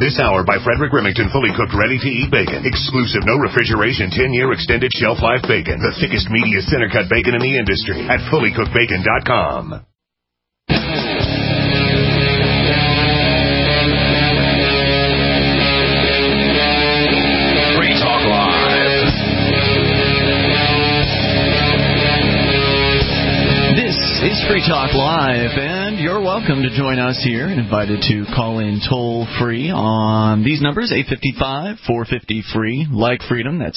This hour by Frederick Remington, fully cooked, ready-to-eat bacon. Exclusive, no refrigeration, 10-year extended shelf life bacon. The thickest, meatiest, center-cut bacon in the industry at fullycookedbacon.com. Free Talk Live. This is Free Talk Live, and you're welcome to join us here and invited to call in toll-free on these numbers, 855-450-FREE, like freedom. That's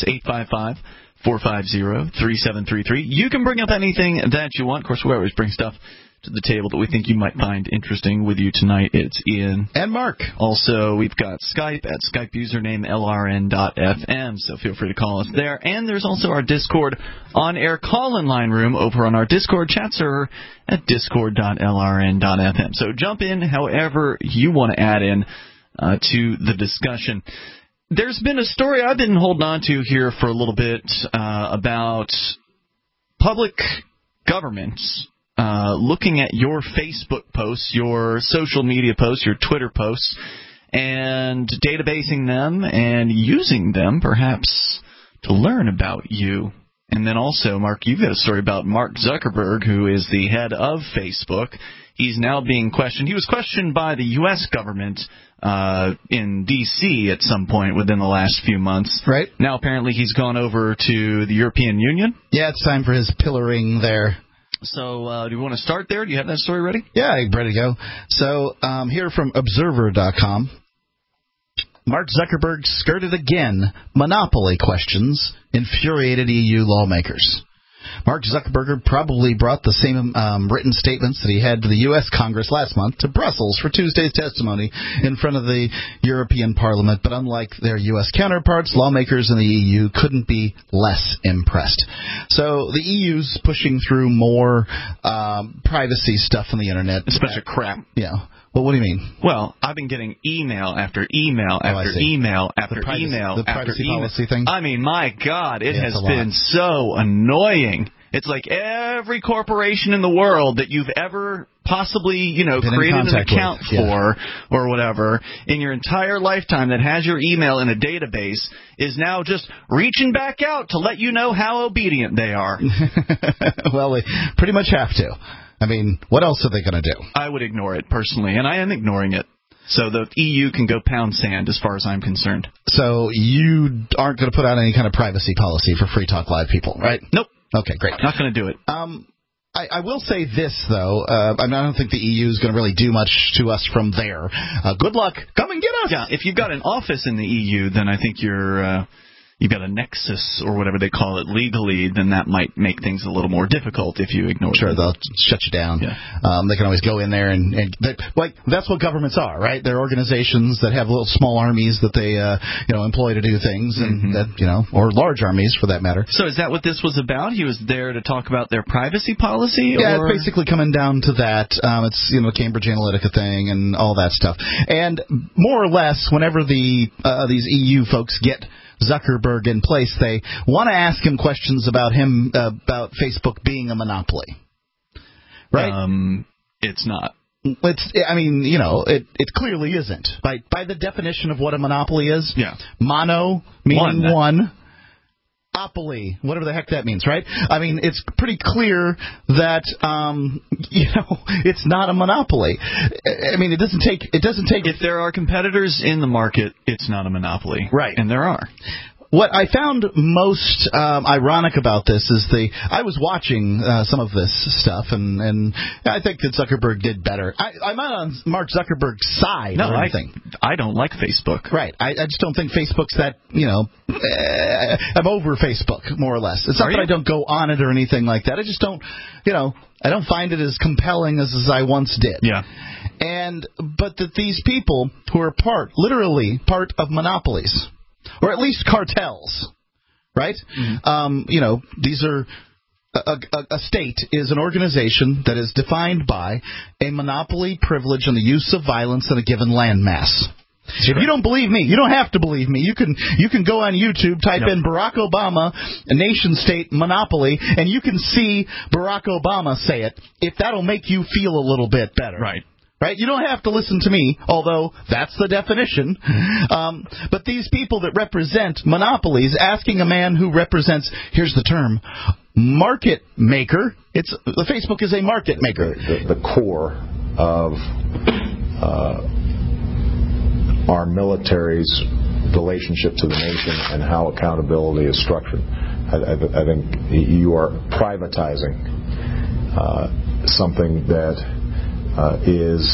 855-450-3733. You can bring up anything that you want. Of course, we always bring stuff to the table that we think you might find interesting. With you tonight, it's Ian. And Mark. Also, we've got Skype at Skype username LRN.FM, so feel free to call us there. And there's also our Discord on-air call-in line room over on our Discord chat server at discord.lrn.fm. So jump in however you want to add in to the discussion. There's been a story I've been holding on to here for a little bit about public governments looking at your Facebook posts, your social media posts, your Twitter posts, and databasing them and using them perhaps to learn about you. And then also, Mark, you've got a story about Mark Zuckerberg, who is the head of Facebook. He's now being questioned. He was questioned by the U.S. government in D.C. at some point within the last few months. Right. Now apparently he's gone over to the European Union. Yeah, it's time for his pillaring there. So do you want to start there? Do you have that story ready? Yeah, I'm ready to go. So here from Observer.com. Mark Zuckerberg skirted again monopoly questions infuriated EU lawmakers. Mark Zuckerberg probably brought the same written statements that he had to the U.S. Congress last month to Brussels for Tuesday's testimony in front of the European Parliament. But unlike their U.S. counterparts, lawmakers in the EU couldn't be less impressed. So the EU's pushing through more privacy stuff on the Internet. It's a bunch of crap. Yeah. Well, what do you mean? Well, I've been getting email after email after email after email the after privacy email. Policy thing? I mean, my God, it has been so annoying. It's like every corporation in the world that you've ever possibly, created an account for or whatever in your entire lifetime that has your email in a database is now just reaching back out to let you know how obedient they are. Well, they pretty much have to. I mean, what else are they going to do? I would ignore it personally, and I am ignoring it. So the EU can go pound sand as far as I'm concerned. So you aren't going to put out any kind of privacy policy for Free Talk Live people, right? Nope. Okay, great. Not going to do it. I will say this, though. I don't think the EU is going to really do much to us from there. Good luck. Come and get us. Yeah, if you've got an office in the EU, then I think you've got a nexus or whatever they call it legally, then that might make things a little more difficult if you ignore Sure, them. They'll shut you down. Yeah. They can always go in there and that's what governments are, right? They're organizations that have little small armies that they employ to do things, and that or large armies for that matter. So is that what this was about? He was there to talk about their privacy policy? Yeah, or? It's basically coming down to that. It's the Cambridge Analytica thing and all that stuff. And more or less, whenever these EU folks get Zuckerberg in place, they want to ask him questions about Facebook being a monopoly, right? It's not. It clearly isn't. By the definition of what a monopoly is, mono meaning one, opoly, whatever the heck that means, right? I mean, it's pretty clear that it's not a monopoly. I mean, it doesn't take. If there are competitors in the market, it's not a monopoly, right? And there are. What I found most ironic about this is I was watching some of this stuff, and I think that Zuckerberg did better. I'm not on Mark Zuckerberg's side or anything. I don't like Facebook. Right. I just don't think Facebook's that, I'm over Facebook, more or less. It's not that I don't go on it or anything like that. I just don't, I don't find it as compelling as I once did. Yeah. But that these people who are literally part of monopolies, or at least cartels, right? Mm-hmm. These are a state is an organization that is defined by a monopoly privilege on the use of violence in a given landmass. If you don't believe me, you don't have to believe me. You can go on YouTube, type in Barack Obama, a nation-state monopoly, and you can see Barack Obama say it. If that'll make you feel a little bit better, right? Right? You don't have to listen to me, although that's the definition. But these people that represent monopolies, asking a man who represents, here's the term, market maker. Facebook is a market maker. The core of our military's relationship to the nation and how accountability is structured. I think you are privatizing something that is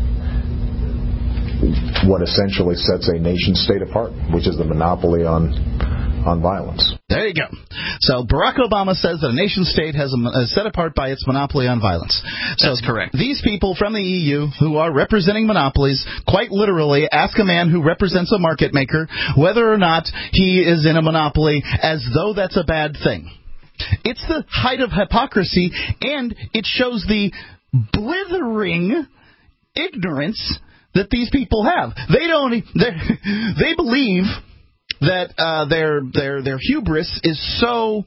what essentially sets a nation state apart, which is the monopoly on violence. There you go. So Barack Obama says that a nation state is set apart by its monopoly on violence. That's correct. These people from the EU who are representing monopolies quite literally ask a man who represents a market maker whether or not he is in a monopoly, as though that's a bad thing. It's the height of hypocrisy, and it shows the blithering ignorance that these people have. They believe that their hubris is so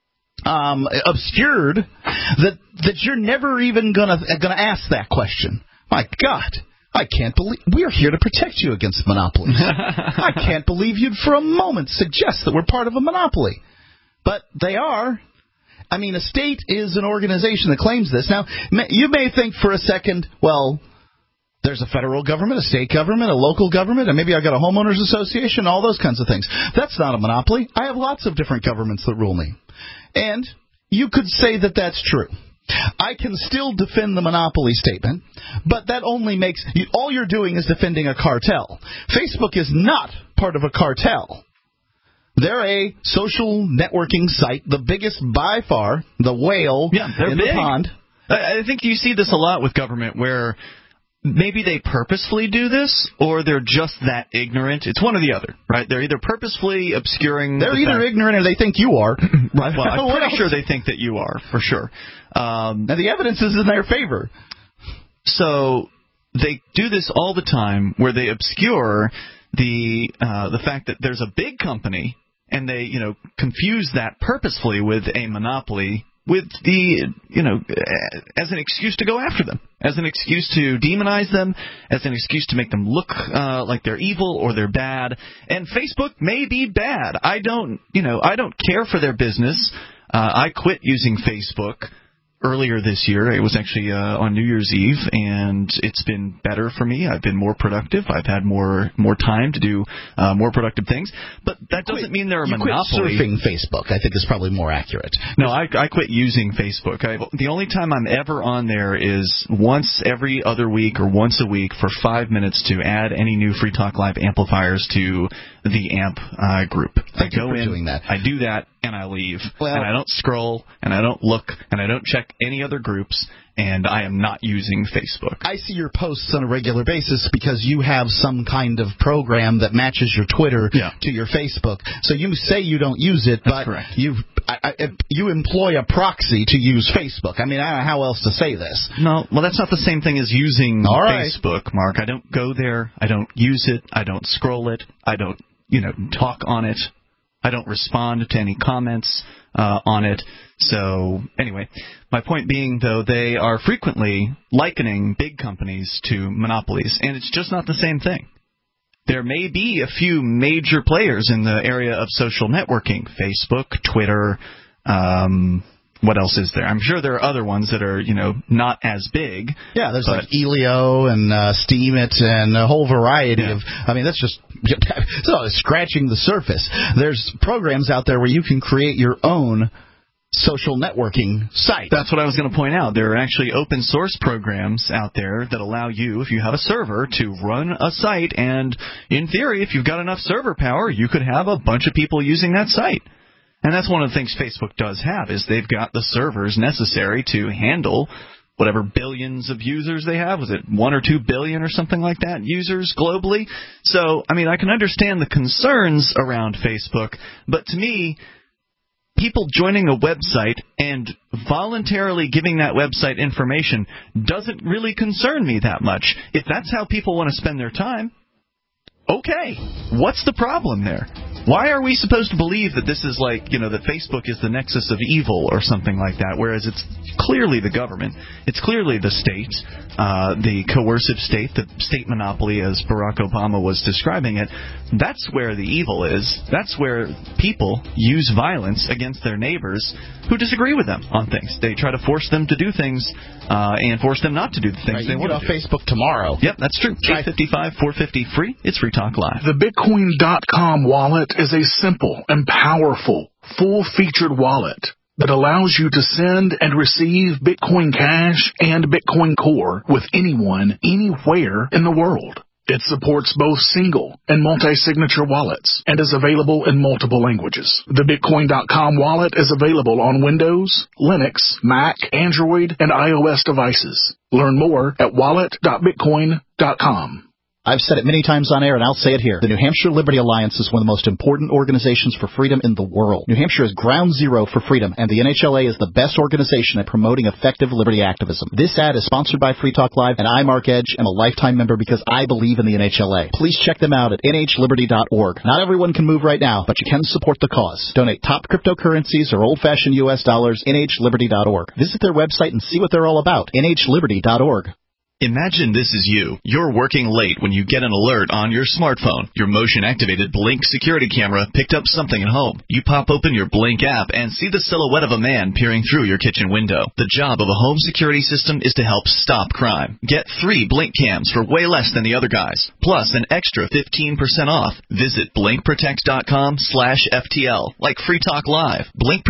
obscured that you're never even gonna ask that question. My God, I can't believe we're here to protect you against monopolies. I can't believe you'd for a moment suggest that we're part of a monopoly, but they are. I mean, a state is an organization that claims this. Now, you may think for a second, well, there's a federal government, a state government, a local government, and maybe I've got a homeowners association, all those kinds of things. That's not a monopoly. I have lots of different governments that rule me. And you could say that that's true. I can still defend the monopoly statement, but that only makes all you're doing is defending a cartel. Facebook is not part of a cartel. They're a social networking site, the biggest by far, the whale in the pond. I think you see this a lot with government where maybe they purposefully do this, or they're just that ignorant. It's one or the other, right? They're either purposefully obscuring... They're either ignorant or they think you are. Right. Well, I'm pretty sure they think that you are, for sure. And the evidence is in their favor. So they do this all the time, where they obscure the fact that there's a big company, and they confuse that purposefully with a monopoly, with the, as an excuse to go after them, as an excuse to demonize them, as an excuse to make them look like they're evil or they're bad. And Facebook may be bad. I don't care for their business. I quit using Facebook earlier this year. It was actually on New Year's Eve, and it's been better for me. I've been more productive. I've had more time to do more productive things. But that doesn't mean they're a monopoly. You quit surfing Facebook, I think, is probably more accurate. No, I quit using Facebook. The only time I'm ever on there is once every other week or once a week for 5 minutes to add any new Free Talk Live amplifiers to the AMP group. Thank you for doing that. I do that, and I leave. And I don't scroll, and I don't look, and I don't check any other groups, and I am not using Facebook. I see your posts on a regular basis because you have some kind of program that matches your Twitter to your Facebook. So you say you don't use it, but you employ a proxy to use Facebook. I mean, I don't know how else to say this. No, well, that's not the same thing as using Facebook, Mark. I don't go there. I don't use it. I don't scroll it. I don't, talk on it. I don't respond to any comments on it. So, anyway, my point being, though, they are frequently likening big companies to monopolies, and it's just not the same thing. There may be a few major players in the area of social networking, Facebook, Twitter, what else is there? I'm sure there are other ones that are, not as big. Yeah, there's like Elio and Steemit and a whole variety of... I mean, that's just scratching the surface. There's programs out there where you can create your own social networking site. That's what I was going to point out. There are actually open source programs out there that allow you, if you have a server, to run a site, and in theory, if you've got enough server power, you could have a bunch of people using that site. And that's one of the things Facebook does have, is they've got the servers necessary to handle whatever billions of users they have. Was it 1 or 2 billion or something like that, users globally? So, I mean, I can understand the concerns around Facebook, but to me, people joining a website and voluntarily giving that website information doesn't really concern me that much. If that's how people want to spend their time, okay, what's the problem there? Why are we supposed to believe that this is like, that Facebook is the nexus of evil or something like that, whereas it's clearly the government. It's clearly the state, the coercive state, the state monopoly as Barack Obama was describing it. That's where the evil is. That's where people use violence against their neighbors who disagree with them on things. They try to force them to do things and force them not to do the things they want to do. Get off Facebook tomorrow. Yep, that's true. 855-450 free. It's Free Talk Live. The Bitcoin.com wallet is a simple and powerful, full-featured wallet that allows you to send and receive Bitcoin Cash and Bitcoin Core with anyone, anywhere in the world. It supports both single and multi-signature wallets and is available in multiple languages. The Bitcoin.com wallet is available on Windows, Linux, Mac, Android, and iOS devices. Learn more at wallet.bitcoin.com. I've said it many times on air, and I'll say it here. The New Hampshire Liberty Alliance is one of the most important organizations for freedom in the world. New Hampshire is ground zero for freedom, and the NHLA is the best organization at promoting effective liberty activism. This ad is sponsored by Free Talk Live, and I, Mark Edge, am a lifetime member because I believe in the NHLA. Please check them out at nhliberty.org. Not everyone can move right now, but you can support the cause. Donate top cryptocurrencies or old-fashioned U.S. dollars, nhliberty.org. Visit their website and see what they're all about, nhliberty.org. Imagine this is you. You're working late when you get an alert on your smartphone. Your motion-activated Blink security camera picked up something at home. You pop open your Blink app and see the silhouette of a man peering through your kitchen window. The job of a home security system is to help stop crime. Get 3 Blink cams for way less than the other guys, plus an extra 15% off. Visit BlinkProtect.com/FTL, like Free Talk Live.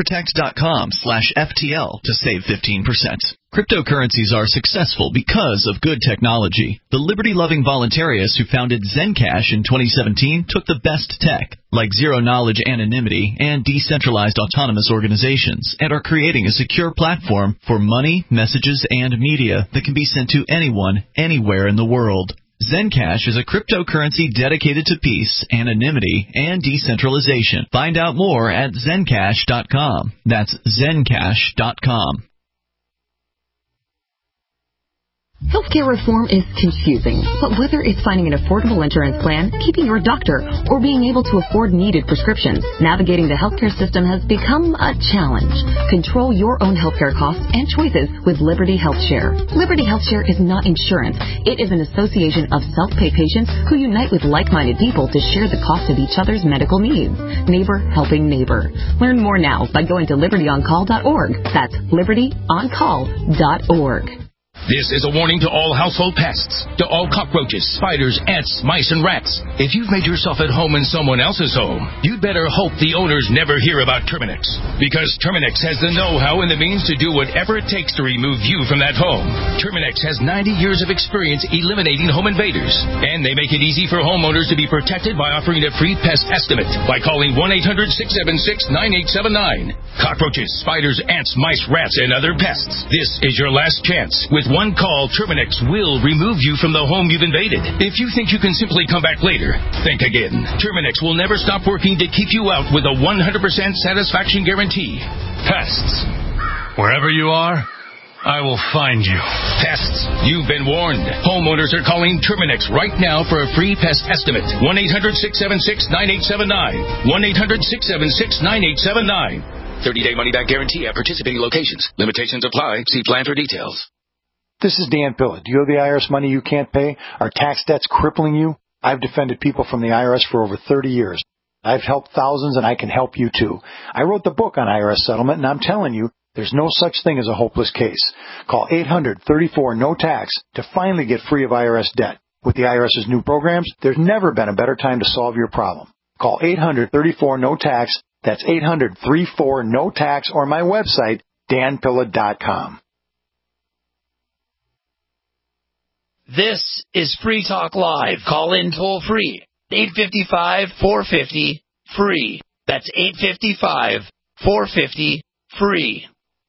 BlinkProtect.com/FTL to save 15%. Cryptocurrencies are successful because of good technology. The liberty-loving voluntarists who founded Zencash in 2017 took the best tech, like zero-knowledge anonymity and decentralized autonomous organizations, and are creating a secure platform for money, messages, and media that can be sent to anyone, anywhere in the world. Zencash is a cryptocurrency dedicated to peace, anonymity, and decentralization. Find out more at Zencash.com. That's Zencash.com. Healthcare reform is confusing, but whether it's finding an affordable insurance plan, keeping your doctor, or being able to afford needed prescriptions, navigating the healthcare system has become a challenge. Control your own healthcare costs and choices with Liberty HealthShare. Liberty HealthShare is not insurance. It is an association of self-pay patients who unite with like-minded people to share the cost of each other's medical needs. Neighbor helping neighbor. Learn more now by going to libertyoncall.org. That's libertyoncall.org. This is a warning to all household pests, to all cockroaches, spiders, ants, mice, and rats. If you've made yourself at home in someone else's home, you'd better hope the owners never hear about Terminix. Because Terminix has the know-how and the means to do whatever it takes to remove you from that home. Terminix has 90 years of experience eliminating home invaders. And they make it easy for homeowners to be protected by offering a free pest estimate by calling 1-800-676-9879. Cockroaches, spiders, ants, mice, rats, and other pests. This is your last chance. With one call, Terminix will remove you from the home you've invaded. If you think you can simply come back later, think again. Terminix will never stop working to keep you out with a 100% satisfaction guarantee. Pests. Wherever you are, I will find you. Pests. You've been warned. Homeowners are calling Terminix right now for a free pest estimate. 1-800-676-9879. 1-800-676-9879. 30-day money-back guarantee at participating locations. Limitations apply. See plan for details. This is Dan Pilla. Do you owe the IRS money you can't pay? Are tax debts crippling you? I've defended people from the IRS for over 30 years. I've helped thousands, and I can help you too. I wrote the book on IRS settlement, and I'm telling you, there's no such thing as a hopeless case. Call 800-34-NO-TAX to finally get free of IRS debt. With the IRS's new programs, there's never been a better time to solve your problem. Call 800-34-NO-TAX. That's 800-34-NO-TAX, or my website, danpilla.com. This is Free Talk Live. Call in toll free. 855-450-FREE. That's 855-450-FREE.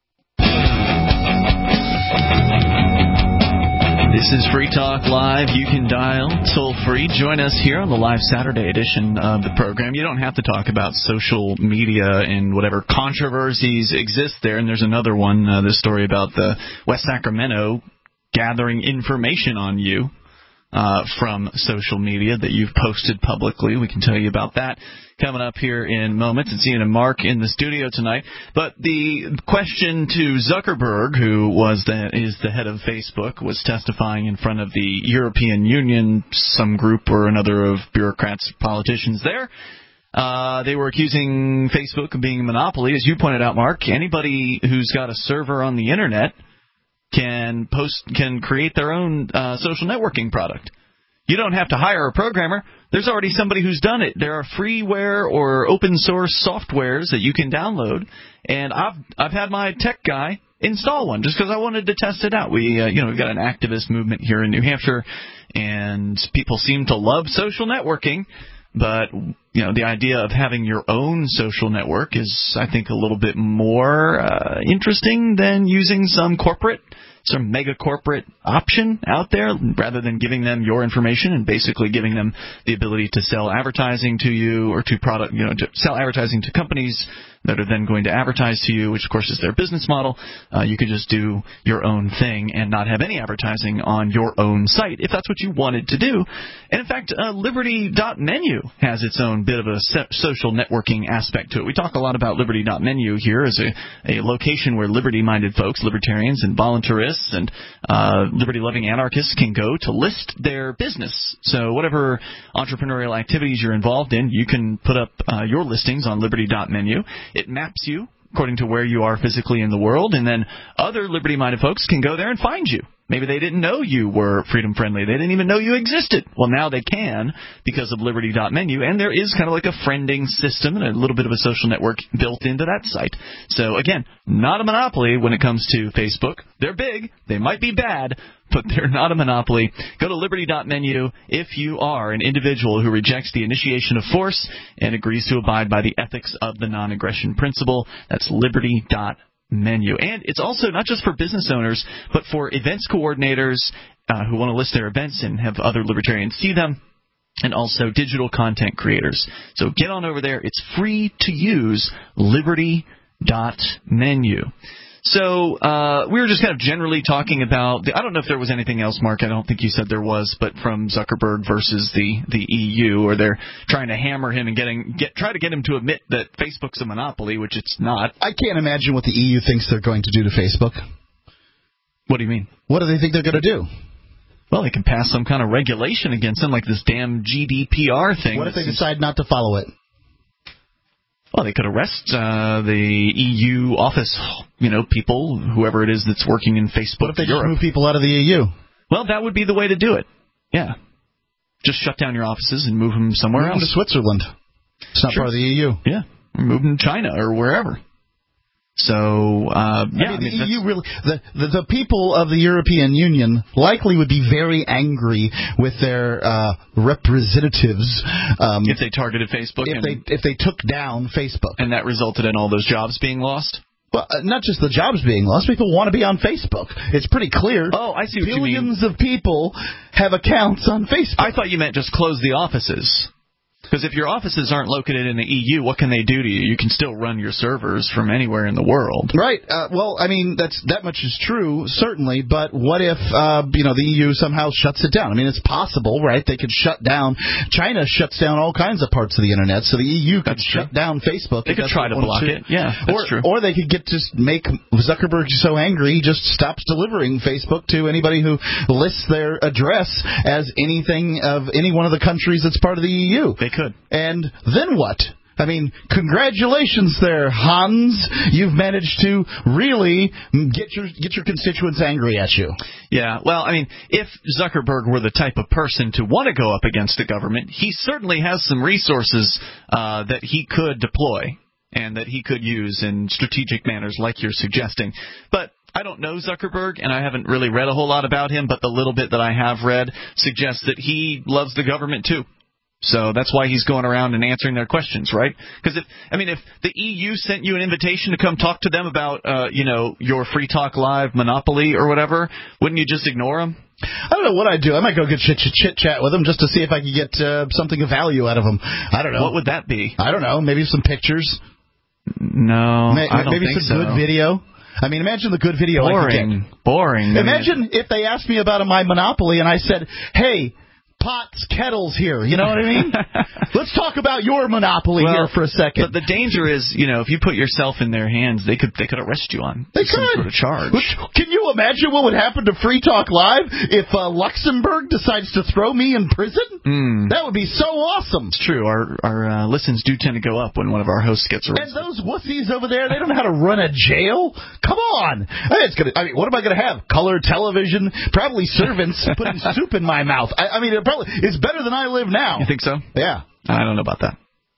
This is Free Talk Live. You can dial toll free. Join us here on the live Saturday edition of the program. You don't have to talk about social media and whatever controversies exist there. And there's another one, this story about the West Sacramento gathering information on you. from social media that you've posted publicly. We can tell you about that coming up here in moments, and seeing a Mark in the studio tonight. But the question to Zuckerberg, who is the head of Facebook, was testifying in front of the European Union, some group or another of bureaucrats, politicians there. They were accusing Facebook of being a monopoly. As you pointed out, Mark, anybody who's got a server on the internet can create their own social networking product. You don't have to hire a programmer. There's already somebody who's done it. There are freeware or open source softwares that you can download, and I've had my tech guy install one just because I wanted to test it out. We've got an activist movement here in New Hampshire, and people seem to love social networking. But, the idea of having your own social network is, I think, a little bit more interesting than using some mega corporate option out there, rather than giving them your information and basically giving them the ability to sell advertising to you, or to sell advertising to companies that are then going to advertise to you, which of course is their business model. You could just do your own thing and not have any advertising on your own site if that's what you wanted to do. And in fact, Liberty.menu has its own bit of a social networking aspect to it. We talk a lot about Liberty.menu here as a location where liberty-minded folks, libertarians and voluntarists and liberty-loving anarchists can go to list their business. So whatever entrepreneurial activities you're involved in, you can put up your listings on Liberty.menu. It maps you according to where you are physically in the world, and then other liberty-minded folks can go there and find you. Maybe they didn't know you were freedom-friendly. They didn't even know you existed. Well, now they can because of Liberty.menu, and there is kind of like a friending system and a little bit of a social network built into that site. So, again, not a monopoly when it comes to Facebook. They're big. They might be bad, but they're not a monopoly. Go to Liberty.menu if you are an individual who rejects the initiation of force and agrees to abide by the ethics of the non-aggression principle. That's Liberty.menu. And it's also not just for business owners, but for events coordinators who want to list their events and have other libertarians see them, and also digital content creators. So get on over there. It's free to use, Liberty.menu. So we were just kind of generally talking about I don't know if there was anything else, Mark. I don't think you said there was, but from Zuckerberg versus the EU, or they're trying to hammer him and try to get him to admit that Facebook's a monopoly, which it's not. I can't imagine what the EU thinks they're going to do to Facebook. What do you mean? What do they think they're going to do? Well, they can pass some kind of regulation against them, like this damn GDPR thing. What if they decide not to follow it? Well, they could arrest the EU office, people, whoever it is that's working in Facebook. What if they just move people out of the EU? Well, that would be the way to do it. Yeah. Just shut down your offices and move them somewhere else. Move them to Switzerland. It's not part of the EU. Yeah. Or move them to China or wherever. So, the EU really, the people of the European Union likely would be very angry with their representatives if they targeted Facebook, if they took down Facebook, and that resulted in all those jobs being lost. Well, not just the jobs being lost. People want to be on Facebook. It's pretty clear. Oh, I see what you mean. Billions of people have accounts on Facebook. I thought you meant just close the offices. Because if your offices aren't located in the EU, what can they do to you? You can still run your servers from anywhere in the world. Right. Well, I mean, that much is true, certainly. But what if, the EU somehow shuts it down? I mean, it's possible, right? They could shut down. China shuts down all kinds of parts of the Internet, so the EU could shut down Facebook. They could try to block it. Yeah, that's true. Or they could just make Zuckerberg so angry he just stops delivering Facebook to anybody who lists their address as anything of any one of the countries that's part of the EU. They could. And then what? I mean, congratulations there, Hans. You've managed to really get your constituents angry at you. Yeah, well, I mean, if Zuckerberg were the type of person to want to go up against the government, he certainly has some resources that he could deploy and that he could use in strategic manners like you're suggesting. But I don't know Zuckerberg, and I haven't really read a whole lot about him, but the little bit that I have read suggests that he loves the government too. So that's why he's going around and answering their questions, right? Because if the EU sent you an invitation to come talk to them about, your Free Talk Live monopoly or whatever, wouldn't you just ignore them? I don't know what I'd do. I might go get chit-chat with them just to see if I could get something of value out of them. I don't know. What would that be? I don't know. Maybe some pictures. No, I don't maybe think some so. Good video. I mean, imagine the good video I could get. Boring. Imagine if they asked me about my Monopoly and I said, hey, pots, kettles here. You know what I mean? Let's talk about your Monopoly here for a second. But the danger is, if you put yourself in their hands, they could arrest you on some sort of charge. Can you imagine what would happen to Free Talk Live if Luxembourg decides to throw me in prison? That would be so awesome. It's true. Our listens do tend to go up when one of our hosts gets arrested. And those wussies over there, they don't know how to run a jail? Come on. What am I going to have? Color television? Probably servants putting soup in my mouth. It's better than I live now. You think so? Yeah. I don't know about that.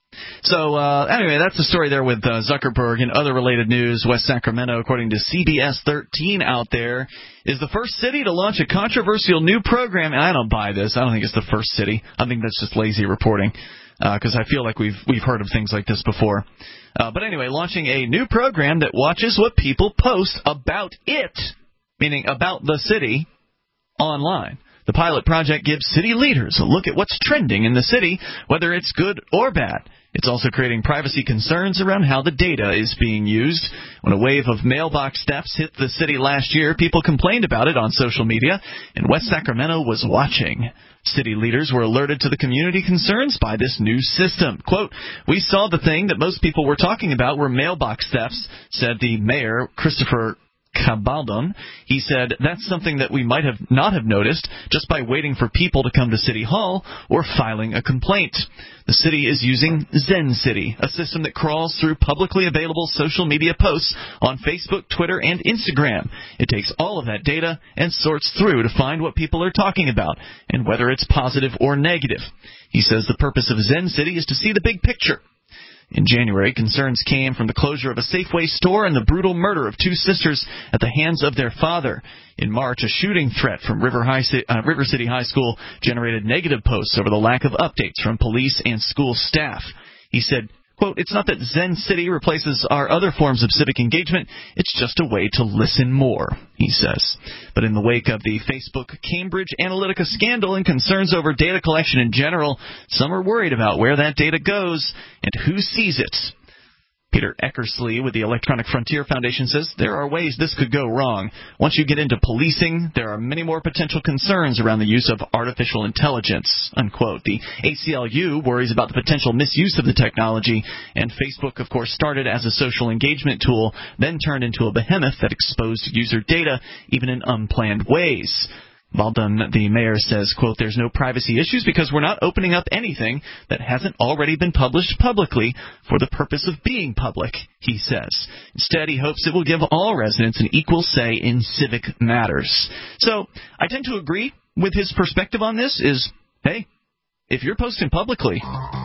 So, anyway, that's the story there with Zuckerberg. And other related news, West Sacramento, according to CBS 13 out there, is the first city to launch a controversial new program. And I don't buy this. I don't think it's the first city. I think that's just lazy reporting, because I feel like we've heard of things like this before. But anyway, launching a new program that watches what people post about it, meaning about the city, online. The pilot project gives city leaders a look at what's trending in the city, whether it's good or bad. It's also creating privacy concerns around how the data is being used. When a wave of mailbox thefts hit the city last year, people complained about it on social media, and West Sacramento was watching. City leaders were alerted to the community concerns by this new system. Quote, "We saw the thing that most people were talking about were mailbox thefts," said the mayor, Christopher Cabaldon. He said, "That's something that we might have not have noticed just by waiting for people to come to City Hall or filing a complaint." The city is using ZenCity, a system that crawls through publicly available social media posts on Facebook, Twitter, and Instagram. It takes all of that data and sorts through to find what people are talking about and whether it's positive or negative. He says the purpose of ZenCity is to see the big picture. In January, concerns came from the closure of a Safeway store and the brutal murder of two sisters at the hands of their father. In March, a shooting threat from River City High School generated negative posts over the lack of updates from police and school staff. He said, quote, "It's not that ZenCity replaces our other forms of civic engagement. It's just a way to listen more," he says. But in the wake of the Facebook Cambridge Analytica scandal and concerns over data collection in general, some are worried about where that data goes and who sees it. Peter Eckersley with the Electronic Frontier Foundation says there are ways this could go wrong. Once you get into policing, there are many more potential concerns around the use of artificial intelligence, unquote. The ACLU worries about the potential misuse of the technology, and Facebook, of course, started as a social engagement tool, then turned into a behemoth that exposed user data, even in unplanned ways. Baldwin, the mayor, says, quote, "There's no privacy issues because we're not opening up anything that hasn't already been published publicly for the purpose of being public," he says. Instead, he hopes it will give all residents an equal say in civic matters. So I tend to agree with his perspective on this is, hey, if you're posting publicly,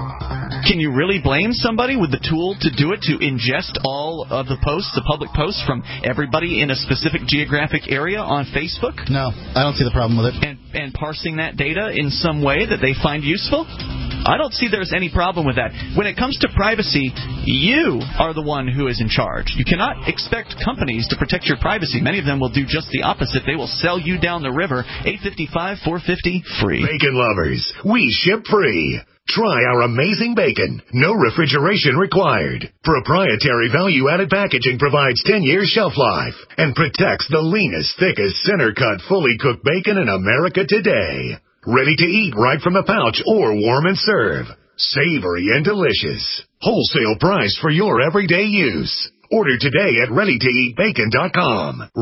can you really blame somebody with the tool to do it, to ingest all of the posts, the public posts from everybody in a specific geographic area on Facebook? No, I don't see the problem with it. And parsing that data in some way that they find useful? I don't see there's any problem with that. When it comes to privacy, you are the one who is in charge. You cannot expect companies to protect your privacy. Many of them will do just the opposite. They will sell you down the river, $8.55, $4.50, free. Bacon lovers, we ship free. Try our amazing bacon. No refrigeration required. Proprietary value-added packaging provides 10 years shelf life and protects the leanest, thickest, center-cut, fully cooked bacon in America today. Ready to eat right from the pouch or warm and serve. Savory and delicious. Wholesale price for your everyday use. Order today at ReadyToEatBacon.com.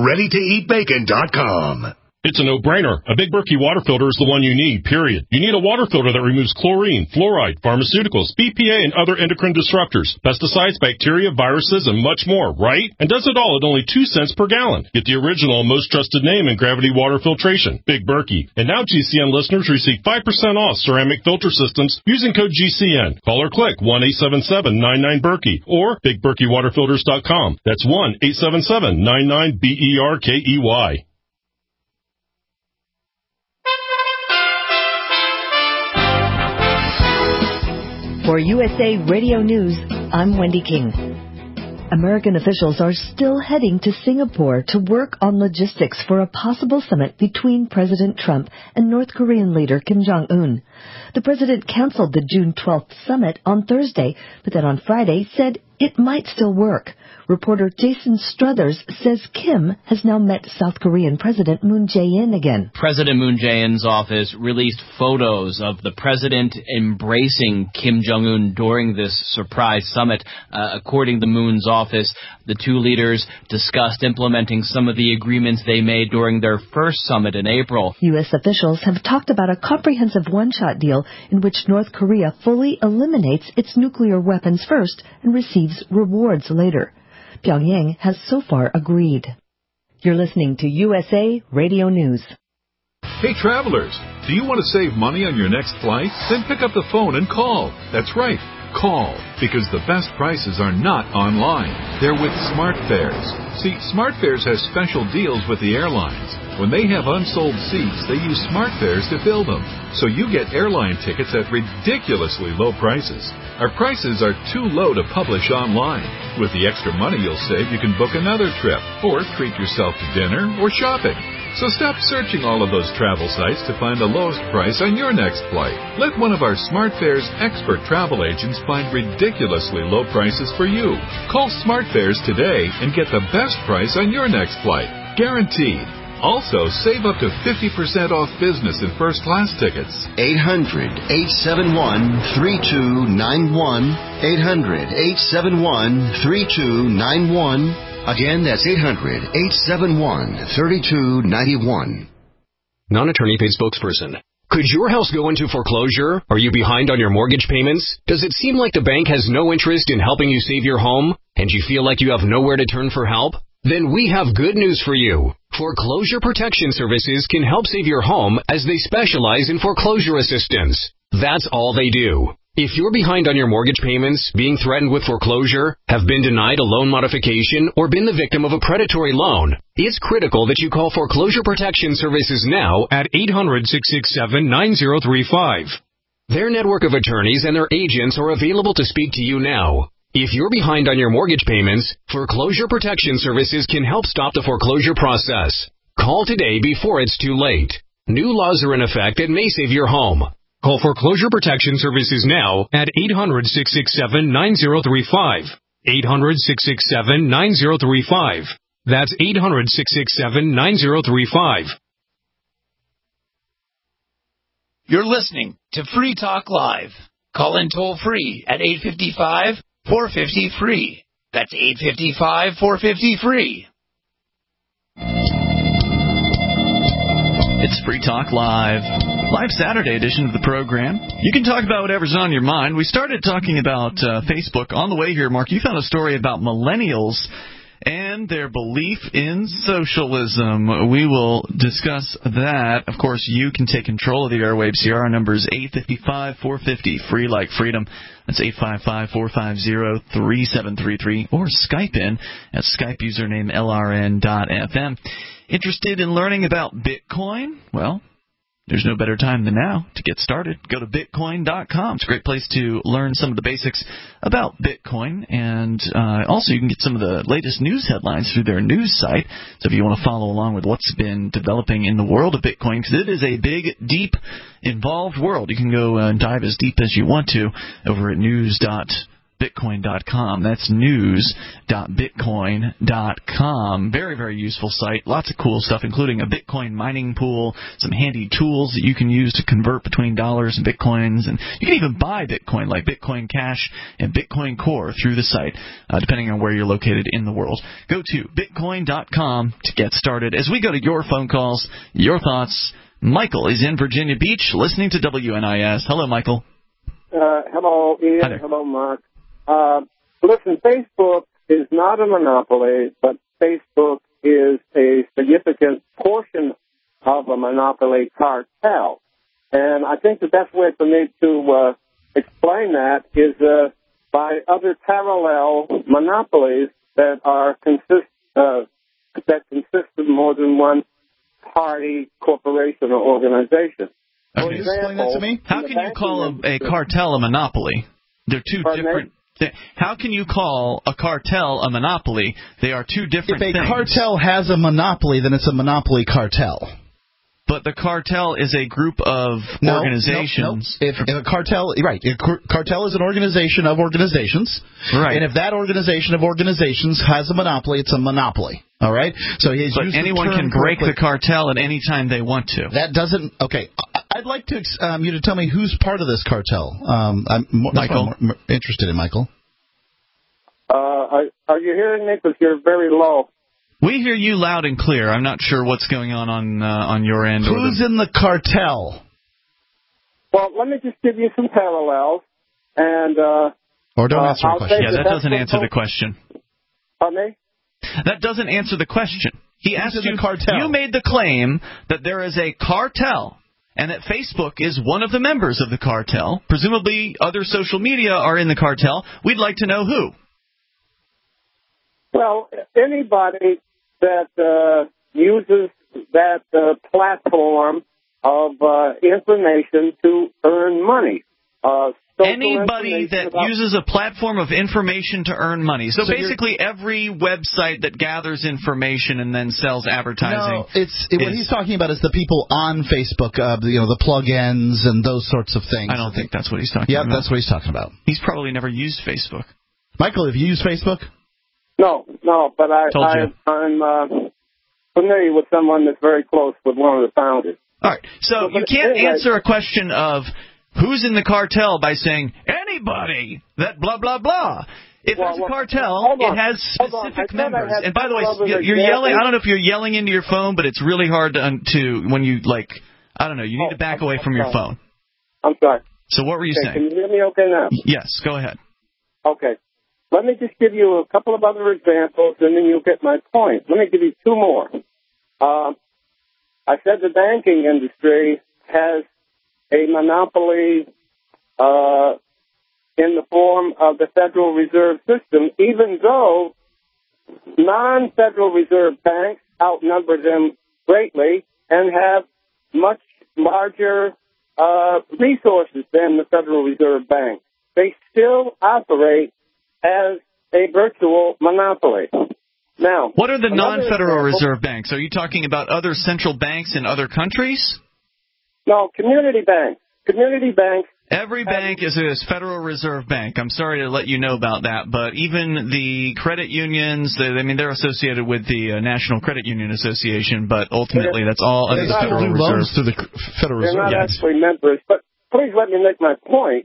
ReadyToEatBacon.com. It's a no-brainer. A Big Berkey water filter is the one you need, period. You need a water filter that removes chlorine, fluoride, pharmaceuticals, BPA, and other endocrine disruptors, pesticides, bacteria, viruses, and much more, right? And does it all at only 2 cents per gallon. Get the original and most trusted name in gravity water filtration, Big Berkey. And now GCN listeners receive 5% off ceramic filter systems using code GCN. Call or click 1-877-99-BERKEY or BigBerkeyWaterFilters.com. That's 1-877-99-BERKEY. For USA Radio News, I'm Wendy King. American officials are still heading to Singapore to work on logistics for a possible summit between President Trump and North Korean leader Kim Jong-un. The president canceled the June 12th summit on Thursday, but then on Friday said it might still work. Reporter Jason Struthers says Kim has now met South Korean President Moon Jae-in again. President Moon Jae-in's office released photos of the president embracing Kim Jong-un during this surprise summit. According to Moon's office, the two leaders discussed implementing some of the agreements they made during their first summit in April. U.S. officials have talked about a comprehensive one-shot deal in which North Korea fully eliminates its nuclear weapons first and receives rewards later. Pyongyang has so far agreed. You're listening to USA Radio News. Hey, travelers, do you want to save money on your next flight? Then pick up the phone and call. That's right, call, because the best prices are not online. They're with SmartFares. See, SmartFares has special deals with the airlines. When they have unsold seats, they use SmartFares to fill them. So you get airline tickets at ridiculously low prices. Our prices are too low to publish online. With the extra money you'll save, you can book another trip, or treat yourself to dinner or shopping. So stop searching all of those travel sites to find the lowest price on your next flight. Let one of our SmartFares expert travel agents find ridiculously low prices for you. Call SmartFares today and get the best price on your next flight. Guaranteed. Also, save up to 50% off business and first-class tickets. 800-871-3291. 800-871-3291. Again, that's 800-871-3291. Non-attorney paid spokesperson. Could your house go into foreclosure? Are you behind on your mortgage payments? Does it seem like the bank has no interest in helping you save your home? And you feel like you have nowhere to turn for help? Then we have good news for you. Foreclosure Protection Services can help save your home as they specialize in foreclosure assistance. That's all they do. If you're behind on your mortgage payments, being threatened with foreclosure, have been denied a loan modification, or been the victim of a predatory loan, it's critical that you call Foreclosure Protection Services now at 800-667-9035. Their network of attorneys and their agents are available to speak to you now. If you're behind on your mortgage payments, Foreclosure Protection Services can help stop the foreclosure process. Call today before it's too late. New laws are in effect that may save your home. Call Foreclosure Protection Services now at 800-667-9035. 800-667-9035. That's 800-667-9035. You're listening to Free Talk Live. Call in toll free at 855-450-FREE. That's 855-450-FREE. It's Free Talk Live Saturday edition of the program. You can talk about whatever's on your mind. We started talking about Facebook. On the way here, Mark, you found a story about millennials and their belief in socialism. We will discuss that. Of course, you can take control of the airwaves here. Our number is 855-450, free like freedom. That's 855-450-3733, or Skype in at Skype username LRN.FM. Interested in learning about Bitcoin? Well, there's no better time than now to get started. Go to Bitcoin.com. It's a great place to learn some of the basics about Bitcoin. And also you can get some of the latest news headlines through their news site. So if you want to follow along with what's been developing in the world of Bitcoin, because it is a big, deep, involved world. You can go and dive as deep as you want to over at news.bitcoin.com. That's news.bitcoin.com. Very, very useful site. Lots of cool stuff, including a Bitcoin mining pool, some handy tools that you can use to convert between dollars and Bitcoins. And you can even buy Bitcoin, like Bitcoin Cash and Bitcoin Core, through the site, depending on where you're located in the world. Go to bitcoin.com to get started. As we go to your phone calls, your thoughts, Michael is in Virginia Beach listening to WNIS. Hello, Michael. Hello, Ian. Hello, Mark. Listen, Facebook is not a monopoly, but Facebook is a significant portion of a monopoly cartel. And I think the best way for me to explain that is by other parallel monopolies that consist of more than one party, corporation, or organization. Okay, explain that to me. How can you call a cartel a monopoly? They're two different. How can you call a cartel a monopoly? They are two different things. If a cartel has a monopoly, then it's a monopoly cartel. But the cartel is a group of organizations. No. If a cartel, right? A cartel is an organization of organizations, right? And if that organization of organizations has a monopoly, it's a monopoly. All right. So he's but anyone can break the cartel at any time they want to. That doesn't. Okay. I'd like to you to tell me who's part of this cartel. Michael, I'm interested in Michael. Are you hearing me? Because you're very low. We hear you loud and clear. I'm not sure what's going on your end. Who's in the cartel? Well, let me just give you some parallels. And or don't answer the question. Yeah, that doesn't answer the question. Pardon me? That doesn't answer the question. He asked you. The cartel? You made the claim that there is a cartel, and that Facebook is one of the members of the cartel. Presumably, other social media are in the cartel. We'd like to know who. Well, anybody that uses that platform of information to earn money. Anybody that uses a platform of information to earn money. So basically every website that gathers information and then sells advertising. No, what he's talking about is the people on Facebook, the plug-ins and those sorts of things. I don't think that's what he's talking about. Yeah, that's what he's talking about. He's probably never used Facebook. Michael, have you used Facebook? No, but I'm familiar with someone that's very close with one of the founders. All right, so you can't answer a question of who's in the cartel by saying anybody that blah, blah, blah. If there's a cartel, it has specific members. And by the way, you're yelling. I don't know if you're yelling into your phone, but it's really hard to when you, I don't know, you need to back away from your phone. I'm sorry. So what were you saying? Can you hear me okay now? Yes, go ahead. Okay. Let me just give you a couple of other examples, and then you'll get my point. Let me give you two more. I said the banking industry has a monopoly in the form of the Federal Reserve System, even though non-Federal Reserve banks outnumber them greatly and have much larger resources than the Federal Reserve Bank. They still operate as a virtual monopoly. Now, what are the non-Federal Reserve banks? Are you talking about other central banks in other countries? No, community banks. Community banks. Every bank is a Federal Reserve Bank. I'm sorry to let you know about that, but even the credit unions, they're associated with the National Credit Union Association, but ultimately that's all under the Federal Reserve. To the Federal Reserve. They're not actually members, but please let me make my point.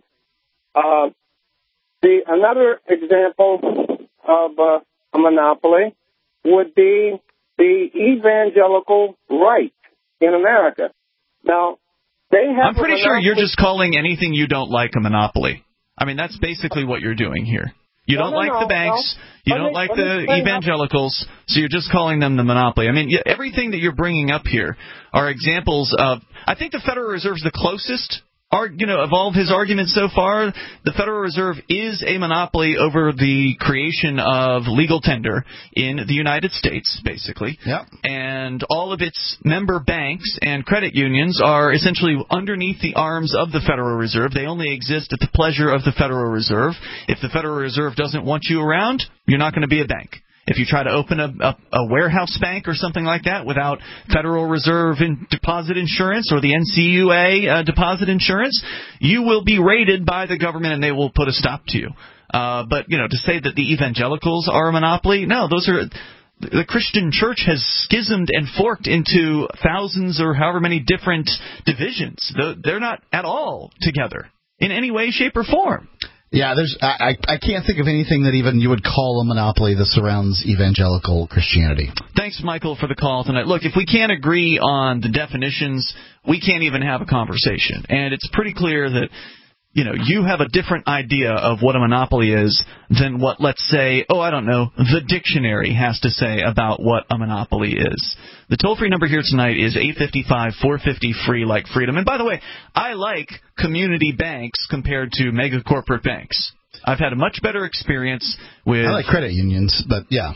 Another example of a monopoly would be the evangelical right in America. Now, they have. I'm pretty sure you're just calling anything you don't like a monopoly. I mean, that's basically what you're doing here. You don't like the banks. You don't like the evangelicals, so you're just calling them the monopoly. I mean, everything that you're bringing up here are examples of. I think the Federal Reserve is the closest. Of all of his arguments so far, the Federal Reserve is a monopoly over the creation of legal tender in the United States, basically. Yep. And all of its member banks and credit unions are essentially underneath the arms of the Federal Reserve. They only exist at the pleasure of the Federal Reserve. If the Federal Reserve doesn't want you around, you're not going to be a bank. If you try to open a warehouse bank or something like that without Federal Reserve deposit insurance or the NCUA deposit insurance, you will be raided by the government and they will put a stop to you. But, to say that the evangelicals are a monopoly, no, those are... The Christian church has schismed and forked into thousands or however many different divisions. They're not at all together in any way, shape, or form. Yeah, I can't think of anything that even you would call a monopoly that surrounds evangelical Christianity. Thanks, Michael, for the call tonight. Look, if we can't agree on the definitions, we can't even have a conversation. And it's pretty clear that, you have a different idea of what a monopoly is than what, let's say, the dictionary has to say about what a monopoly is. The toll-free number here tonight is 855-450-FREE, like freedom. And by the way, I like community banks compared to mega corporate banks. I've had a much better experience with... I like credit unions, but yeah.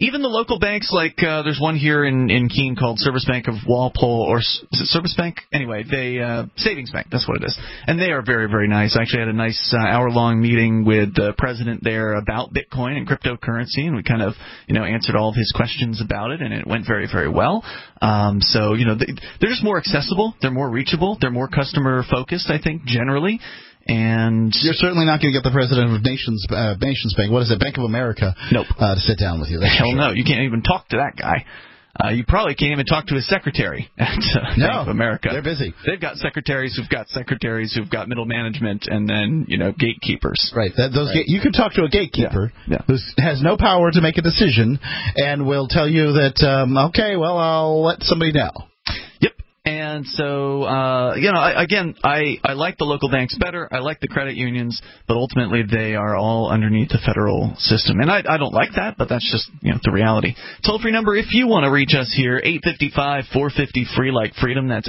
Even the local banks, like there's one here in Keene called Service Bank of Walpole, or is it Service Bank? Anyway, Savings Bank, that's what it is. And they are very, very nice. I actually had a nice hour-long meeting with the president there about Bitcoin and cryptocurrency, and we kind of, answered all of his questions about it, and it went very, very well. So, they're just more accessible, they're more reachable, they're more customer-focused, I think, generally. And you're certainly not going to get the president of Nations Bank. What is it, Bank of America? Nope. To sit down with you. Hell no. You can't even talk to that guy. You probably can't even talk to his secretary at Bank of America. They're busy. They've got secretaries who've got middle management, and then gatekeepers. Right. You can talk to a gatekeeper who has no power to make a decision, and will tell you that okay, well, I'll let somebody know. Yep. And so, I like the local banks better. I like the credit unions, but ultimately they are all underneath the federal system. And I don't like that, but that's just, the reality. Toll-free number, if you want to reach us here, 855-450-FREE like freedom. That's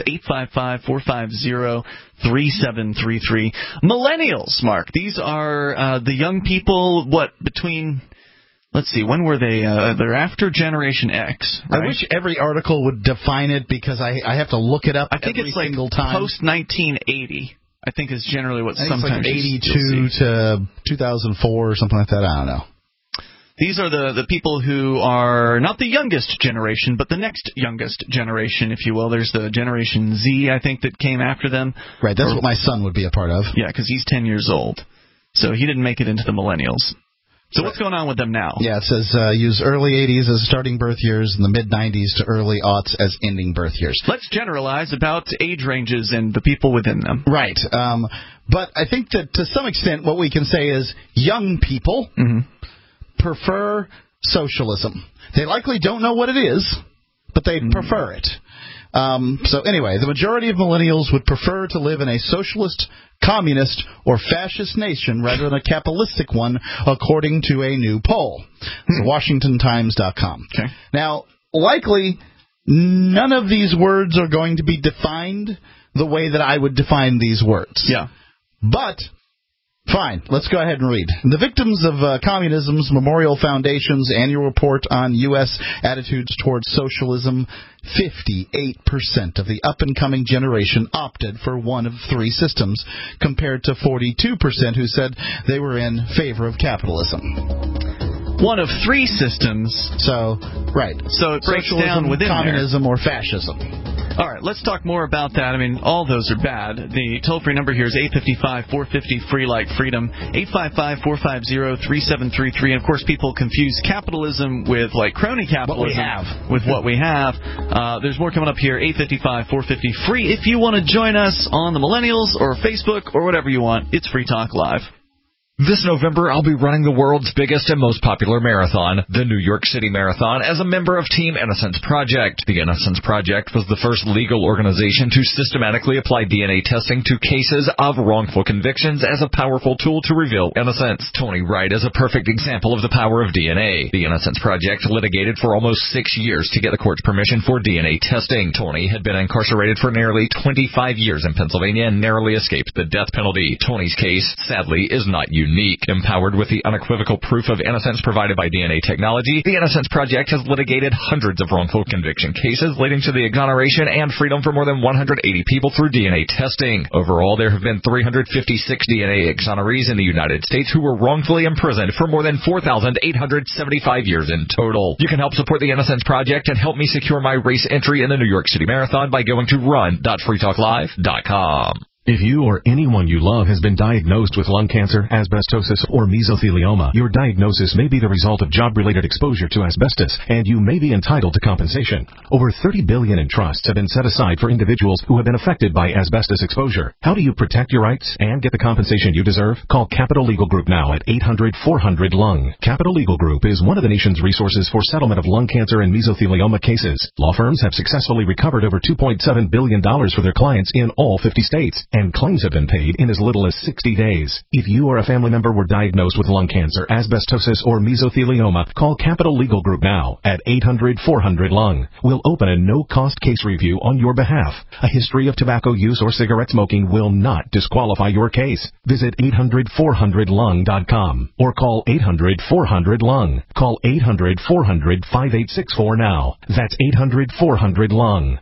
855-450-3733. Millennials, Mark. These are the young people, between... Let's see, when were they? They're after Generation X, right? I wish every article would define it, because I have to look it up every single time. Post-1980, I think is generally what sometimes it's like 82 to 2004 or something like that. I don't know. These are the people who are not the youngest generation, but the next youngest generation, if you will. There's the Generation Z, I think, that came after them. Right, that's what my son would be a part of. Yeah, because he's 10 years old. So he didn't make it into the millennials. So what's going on with them now? Yeah, it says use early 80s as starting birth years and the mid-90s to early aughts as ending birth years. Let's generalize about age ranges and the people within them. Right. But I think that to some extent what we can say is young people prefer socialism. They likely don't know what it is, but they prefer it. So anyway, the majority of millennials would prefer to live in a socialist, communist, or fascist nation rather than a capitalistic one, according to a new poll. It's WashingtonTimes.com. Okay. Now, likely, none of these words are going to be defined the way that I would define these words. Yeah. But... fine, let's go ahead and read. The Victims of Communism's Memorial Foundation's annual report on U.S. attitudes towards socialism, 58% of the up-and-coming generation opted for one of three systems, compared to 42% who said they were in favor of capitalism. One of three systems. So, right. So it breaks socialism, down within communism, or fascism. All right, let's talk more about that. I mean, all those are bad. The toll-free number here is 855-450-FREE like freedom, 855-450-3733. And, of course, people confuse capitalism with, crony capitalism. With what we have. There's more coming up here, 855-450-FREE. If you want to join us on the Millennials or Facebook or whatever you want, it's Free Talk Live. This November, I'll be running the world's biggest and most popular marathon, the New York City Marathon, as a member of Team Innocence Project. The Innocence Project was the first legal organization to systematically apply DNA testing to cases of wrongful convictions as a powerful tool to reveal innocence. Tony Wright is a perfect example of the power of DNA. The Innocence Project litigated for almost 6 years to get the court's permission for DNA testing. Tony had been incarcerated for nearly 25 years in Pennsylvania and narrowly escaped the death penalty. Tony's case, sadly, is not unique. Empowered with the unequivocal proof of innocence provided by DNA technology, the Innocence Project has litigated hundreds of wrongful conviction cases, leading to the exoneration and freedom for more than 180 people through DNA testing. Overall, there have been 356 DNA exonerees in the United States who were wrongfully imprisoned for more than 4,875 years in total. You can help support the Innocence Project and help me secure my race entry in the New York City Marathon by going to run.freetalklive.com. If you or anyone you love has been diagnosed with lung cancer, asbestosis, or mesothelioma, your diagnosis may be the result of job-related exposure to asbestos, and you may be entitled to compensation. Over $30 billion in trusts have been set aside for individuals who have been affected by asbestos exposure. How do you protect your rights and get the compensation you deserve? Call Capital Legal Group now at 800-400-LUNG. Capital Legal Group is one of the nation's resources for settlement of lung cancer and mesothelioma cases. Law firms have successfully recovered over $2.7 billion for their clients in all 50 states. and claims have been paid in as little as 60 days. If you or a family member were diagnosed with lung cancer, asbestosis, or mesothelioma, call Capital Legal Group now at 800-400-LUNG. We'll open a no-cost case review on your behalf. A history of tobacco use or cigarette smoking will not disqualify your case. Visit 800-400-LUNG.com or call 800-400-LUNG. Call 800-400-5864 now. That's 800-400-LUNG.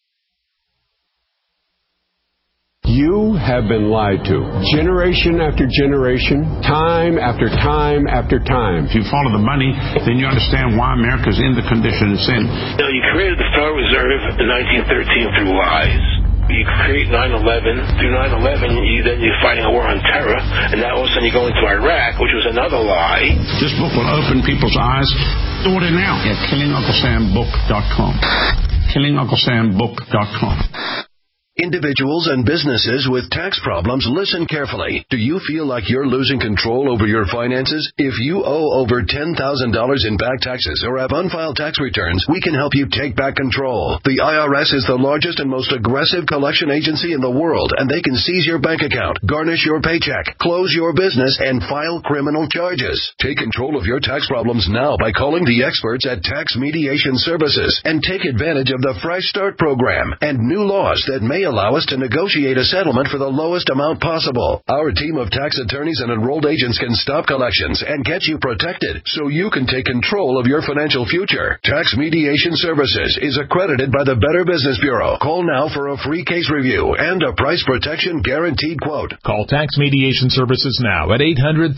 You have been lied to. Generation after generation, time after time after time. If you follow the money, then you understand why America's in the condition it's in. You created the Federal Reserve in 1913 through lies. You create 9/11. Through 9/11, you're fighting a war on terror, and now all of a sudden you go into Iraq, which was another lie. This book will open people's eyes. Order now at KillingUncleSamBook.com. KillingUncleSamBook.com. Individuals and businesses with tax problems, listen carefully. Do you feel like you're losing control over your finances? If you owe over $10,000 in back taxes or have unfiled tax returns, we can help you take back control. The IRS is the largest and most aggressive collection agency in the world, and they can seize your bank account, garnish your paycheck, close your business, and file criminal charges. Take control of your tax problems now by calling the experts at Tax Mediation Services and take advantage of the Fresh Start program and new laws that may allow us to negotiate a settlement for the lowest amount possible. Our team of tax attorneys and enrolled agents can stop collections and get you protected so you can take control of your financial future. Tax Mediation Services is accredited by the Better Business Bureau. Call now for a free case review and a price protection guaranteed quote. Call Tax Mediation Services now at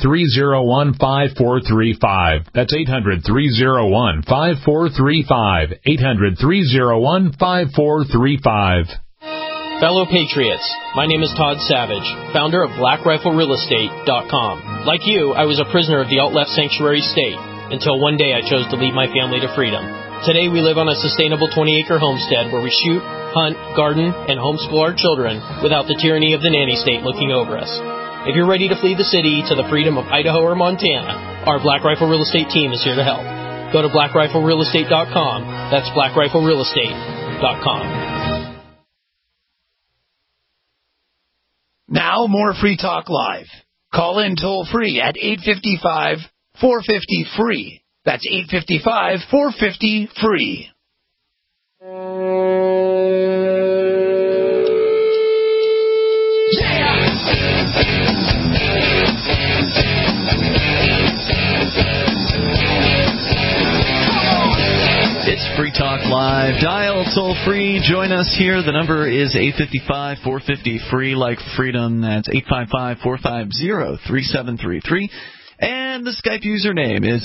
800-301-5435. That's 800-301-5435. 800-301-5435. Fellow Patriots, my name is Todd Savage, founder of BlackRifleRealEstate.com. Like you, I was a prisoner of the alt-left sanctuary state, until one day I chose to lead my family to freedom. Today we live on a sustainable 20-acre homestead where we shoot, hunt, garden, and homeschool our children without the tyranny of the nanny state looking over us. If you're ready to flee the city to the freedom of Idaho or Montana, our Black Rifle Real Estate team is here to help. Go to BlackRifleRealEstate.com. That's BlackRifleRealEstate.com. Now, more Free Talk Live. Call in toll-free at 855-450-FREE. That's 855-450-FREE. It's Free Talk Live. Dial toll-free. Join us here. The number is 855-450-FREE, like freedom. That's 855-450-3733. And the Skype username is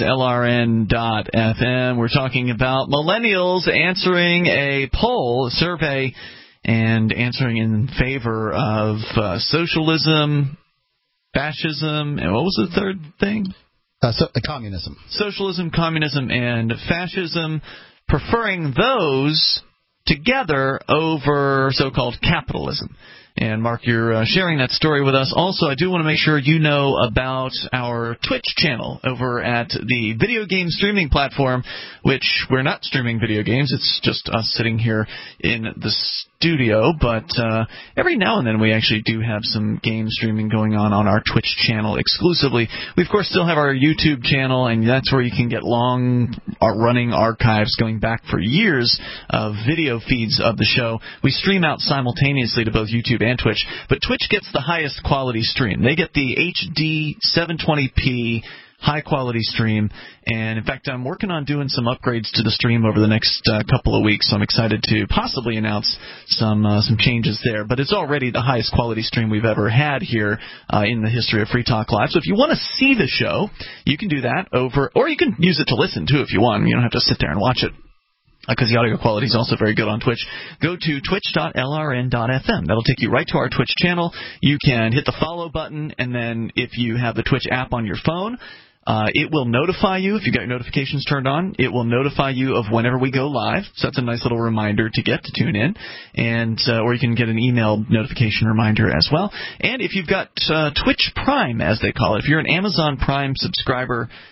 LRN.FM. We're talking about millennials answering a poll, a survey, and answering in favor of socialism, fascism, and what was the third thing? Communism. Socialism, communism, and fascism, preferring those together over so-called capitalism. And, Mark, you're sharing that story with us. Also, I do want to make sure you know about our Twitch channel over at the video game streaming platform, which we're not streaming video games. It's just us sitting here in the studio. But every now and then we actually do have some game streaming going on our Twitch channel exclusively. We, of course, still have our YouTube channel, and that's where you can get long-running archives going back for years of video feeds of the show. We stream out simultaneously to both YouTube and Twitch, but Twitch gets the highest quality stream. They get the HD 720p high-quality stream, and in fact, I'm working on doing some upgrades to the stream over the next couple of weeks, so I'm excited to possibly announce some changes there. But it's already the highest quality stream we've ever had here in the history of Free Talk Live. So if you want to see the show, you can do that over, or you can use it to listen to if you want. You don't have to sit there and watch it, because the audio quality is also very good on Twitch. Go to twitch.lrn.fm. That'll take you right to our Twitch channel. You can hit the follow button, and then if you have the Twitch app on your phone, it will notify you. If you've got your notifications turned on, it will notify you of whenever we go live. So that's a nice little reminder to get to tune in. And or you can get an email notification reminder as well. And if you've got Twitch Prime, as they call it, if you're an Amazon Prime subscriber,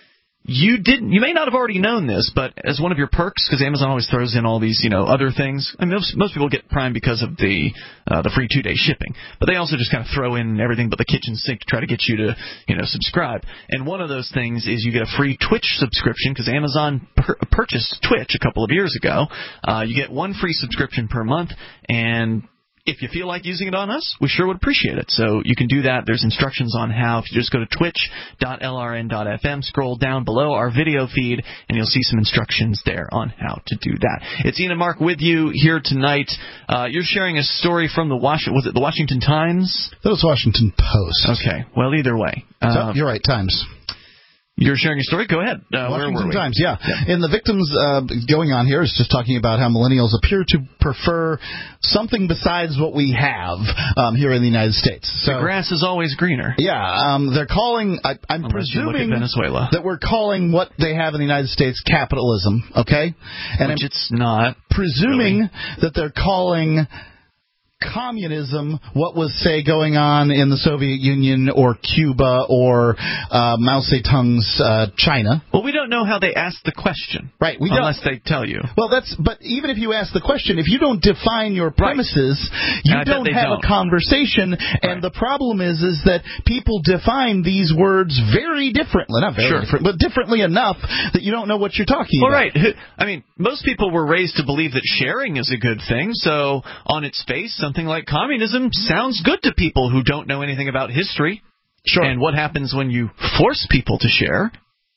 You may not have already known this, but as one of your perks, because Amazon always throws in all these, other things. I mean, most people get Prime because of the free 2-day shipping, but they also just kind of throw in everything but the kitchen sink to try to get you to, subscribe. And one of those things is you get a free Twitch subscription because Amazon purchased Twitch a couple of years ago. You get one free subscription per month, and if you feel like using it on us, we sure would appreciate it. So you can do that. There's instructions on how. If you just go to twitch.lrn.fm, scroll down below our video feed, and you'll see some instructions there on how to do that. It's Ian and Mark with you here tonight. You're sharing a story from the Washington Times? That was Washington Post. Okay. Well, either way. You're right, Times. You're sharing a story? Go ahead. Washington Times, yeah. And the victims going on here is just talking about how millennials appear to prefer something besides what we have here in the United States. So, the grass is always greener. Yeah. They're calling, I'm presuming Venezuela, that we're calling what they have in the United States capitalism, okay? And Which it's not. Presuming that they're calling communism what was, say, going on in the Soviet Union or Cuba or Mao Zedong's China. Well, we don't know how they asked the question. Right. Unless they tell you. Well, but even if you ask the question, if you don't define your premises, you don't have a conversation. And the problem is that people define these words very differently. Not very different, but differently enough that you don't know what you're talking about. Well, right. I mean, most people were raised to believe that sharing is a good thing. So on its face, something like communism sounds good to people who don't know anything about history. Sure. And what happens when you force people to share.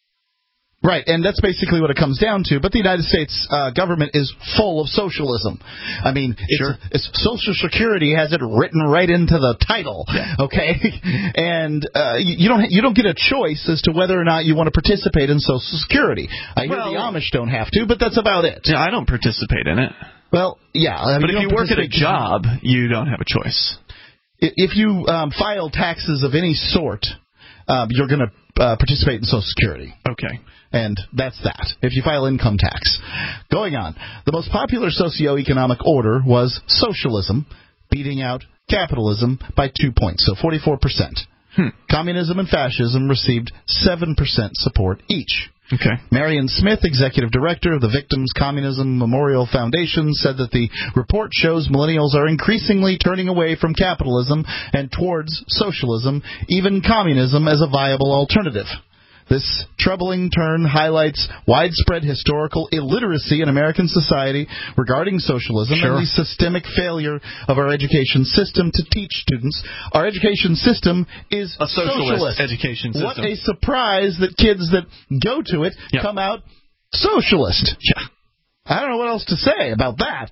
Right, and that's basically what it comes down to. But the United States government is full of socialism. I mean, it's Social Security has it written right into the title, okay? And you don't get a choice as to whether or not you want to participate in Social Security. I hear the Amish don't have to, but that's about it. Yeah, I don't participate in it. Well, yeah. I mean, but if you work at a job, you don't have a choice. If you file taxes of any sort, you're going to participate in Social Security. Okay. And that's that, if you file income tax. Going on. The most popular socioeconomic order was socialism, beating out capitalism by 2 points, so 44%. Communism and fascism received 7% support each. Okay. Marion Smith, executive director of the Victims Communism Memorial Foundation, said that the report shows millennials are increasingly turning away from capitalism and towards socialism, even communism as a viable alternative. This troubling turn highlights widespread historical illiteracy in American society regarding socialism and the systemic failure of our education system to teach students. Our education system is a socialist education system. What a surprise that kids that go to it come out socialist. Yeah. I don't know what else to say about that.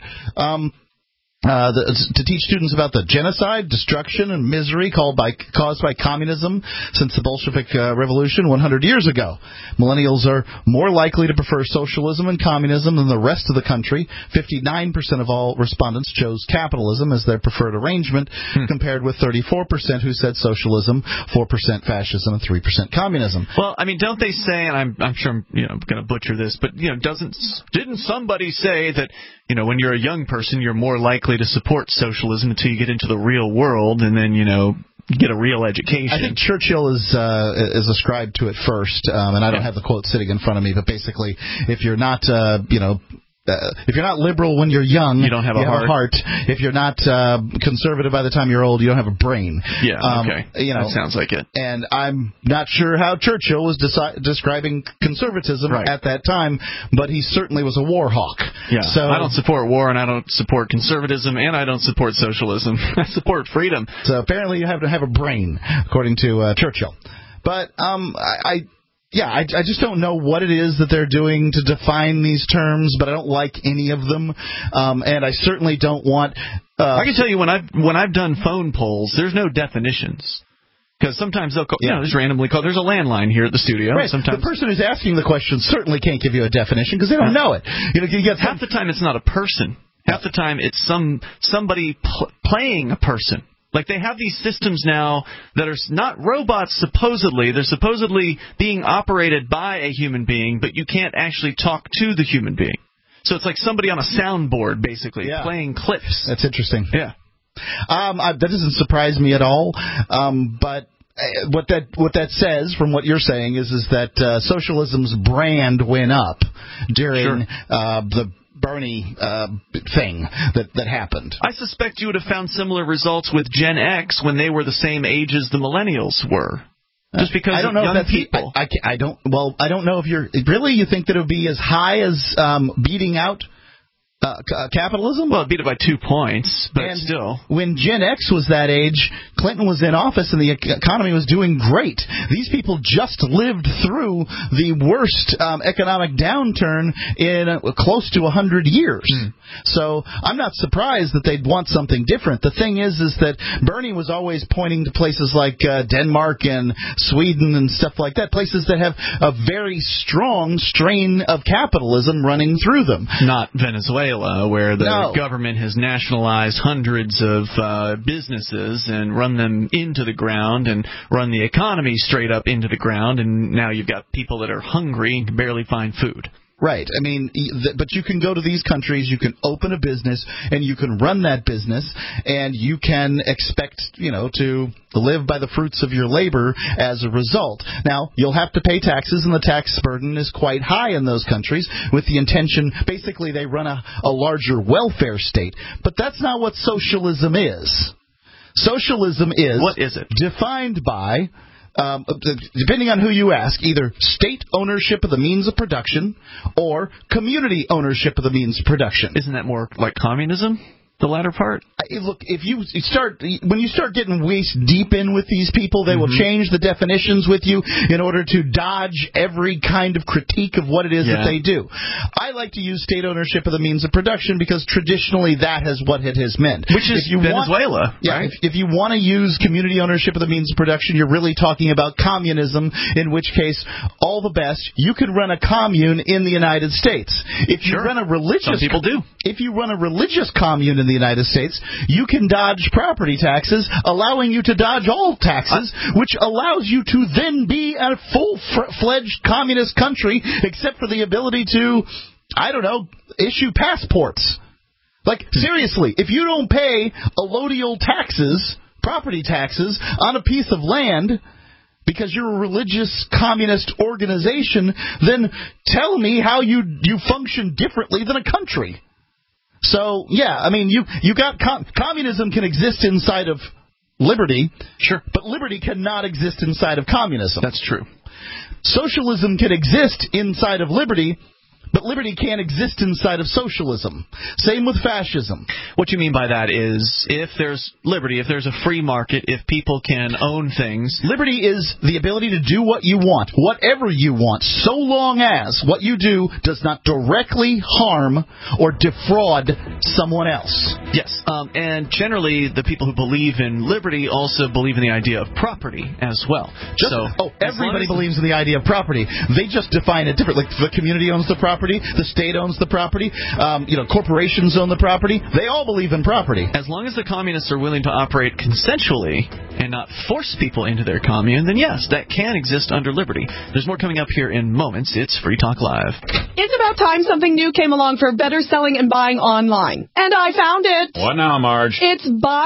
To teach students about the genocide, destruction, and misery caused by communism since the Bolshevik Revolution 100 years ago. Millennials are more likely to prefer socialism and communism than the rest of the country. 59% of all respondents chose capitalism as their preferred arrangement, compared with 34% who said socialism, 4% fascism, and 3% communism. Well, I mean, don't they say, and I'm sure I'm going to butcher this, but didn't somebody say that when you're a young person, you're more likely to support socialism until you get into the real world, and then get a real education? I think Churchill is ascribed to it first, and I don't have the quote sitting in front of me, but basically, if you're not if you're not liberal when you're young, you don't have a heart. If you're not conservative by the time you're old, you don't have a brain. Yeah, okay. That sounds like it. And I'm not sure how Churchill was describing conservatism at that time, but he certainly was a war hawk. Yeah. So I don't support war, and I don't support conservatism, and I don't support socialism. I support freedom. So apparently you have to have a brain, according to Churchill. But I just don't know what it is that they're doing to define these terms, but I don't like any of them, and I certainly don't want. I can tell you when I've done phone polls, there's no definitions. Because sometimes they'll call, just randomly call. There's a landline here at the studio. Right. Sometimes the person who's asking the question certainly can't give you a definition because they don't know it. You get half the time it's not a person. Half the time it's somebody playing a person. Like they have these systems now that are not robots supposedly. They're supposedly being operated by a human being, but you can't actually talk to the human being. So it's like somebody on a soundboard basically playing clips. That's interesting. Yeah. That doesn't surprise me at all, but what that says, from what you're saying, is that socialism's brand went up during the Bernie thing that happened. I suspect you would have found similar results with Gen X when they were the same age as the millennials were. Just because I don't know young if that's people. I don't know if you think that it would be as high as beating out capitalism? Well, it beat it by 2 points, but and still. When Gen X was that age, Clinton was in office and the economy was doing great. These people just lived through the worst economic downturn in close to 100 years. So I'm not surprised that they'd want something different. The thing is that Bernie was always pointing to places like Denmark and Sweden and stuff like that, places that have a very strong strain of capitalism running through them. Not Venezuela, where the government has nationalized hundreds of businesses and run them into the ground and run the economy straight up into the ground, and now you've got people that are hungry and can barely find food. Right. I mean, but you can go to these countries, you can open a business, and you can run that business, and you can expect, to live by the fruits of your labor as a result. Now, you'll have to pay taxes, and the tax burden is quite high in those countries with the intention, basically, they run a larger welfare state. But that's not what socialism is. Socialism is... What is it? Defined by... depending on who you ask, either state ownership of the means of production or community ownership of the means of production. Isn't that more like communism, the latter part? Look, when you start getting waist deep in with these people, they will change the definitions with you in order to dodge every kind of critique of what it is that they do. I like to use state ownership of the means of production because traditionally that is what it has meant. Which is Venezuela, right? If you want to use community ownership of the means of production, you're really talking about communism, in which case, all the best, you could run a commune in the United States. If you run a religious... Some people do. If you run a religious commune in the United States, you can dodge property taxes, allowing you to dodge all taxes, which allows you to then be a full-fledged communist country, except for the ability to, issue passports. Like, seriously, if you don't pay allodial taxes, property taxes, on a piece of land because you're a religious communist organization, then tell me how you function differently than a country. So, you got communism can exist inside of liberty, but liberty cannot exist inside of communism. That's true. Socialism can exist inside of liberty, but liberty can't exist inside of socialism. Same with fascism. What you mean by that is, if there's liberty, if there's a free market, if people can own things... Liberty is the ability to do what you want, whatever you want, so long as what you do does not directly harm or defraud someone else. Yes, and generally the people who believe in liberty also believe in the idea of property as well. Everybody believes in the idea of property. They just define it differently. Like the community owns the property. The state owns the property. Corporations own the property. They all believe in property. As long as the communists are willing to operate consensually and not force people into their commune, then yes, that can exist under liberty. There's more coming up here in moments. It's Free Talk Live. It's about time something new came along for better selling and buying online. And I found it. What now, Marge? It's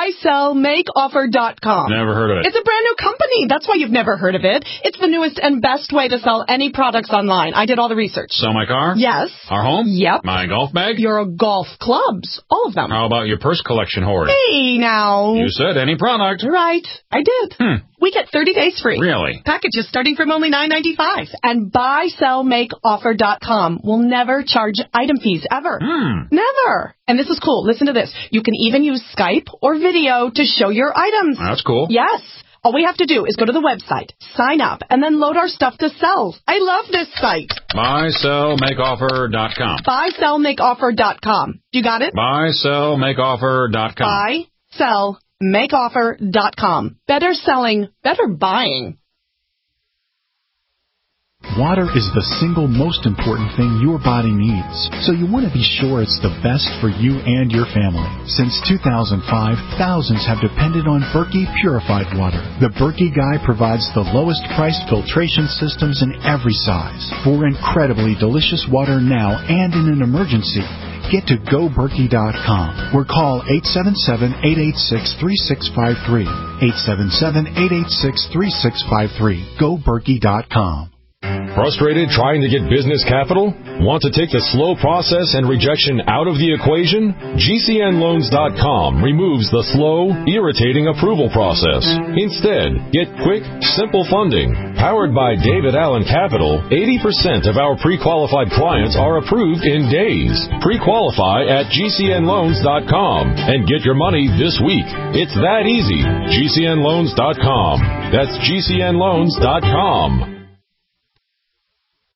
buysellmakeoffer.com. Never heard of it. It's a brand new company. That's why you've never heard of it. It's the newest and best way to sell any products online. I did all the research. Sell my car? Yes. Our home? Yep. My golf bag? Your golf clubs. All of them. How about your purse collection hoard? Hey, now. You said any product. Right. I did. We get 30 days free. Really? Packages starting from only $9.95. And buysellmakeoffer.com will never charge item fees ever. Never. And this is cool. Listen to this. You can even use Skype or video to show your items. That's cool. Yes. All we have to do is go to the website, sign up, and then load our stuff to sell. I love this site. buysellmakeoffer.com. buysellmakeoffer.com. You got it? buysellmakeoffer.com. buysellmakeoffer.com. Better selling, better buying. Water is the single most important thing your body needs, so you want to be sure it's the best for you and your family. Since 2005, thousands have depended on Berkey purified water. The Berkey Guy provides the lowest priced filtration systems in every size for incredibly delicious water now and in an emergency. get to GoBerkey.com or call 877-886-3653. 877-886-3653. GoBerkey.com. Frustrated trying to get business capital? Want to take the slow process and rejection out of the equation? GCNLoans.com removes the slow, irritating approval process. Instead, get quick, simple funding. Powered by David Allen Capital, 80% of our pre-qualified clients are approved in days. Pre-qualify at GCNLoans.com and get your money this week. It's that easy. GCNLoans.com. That's GCNLoans.com.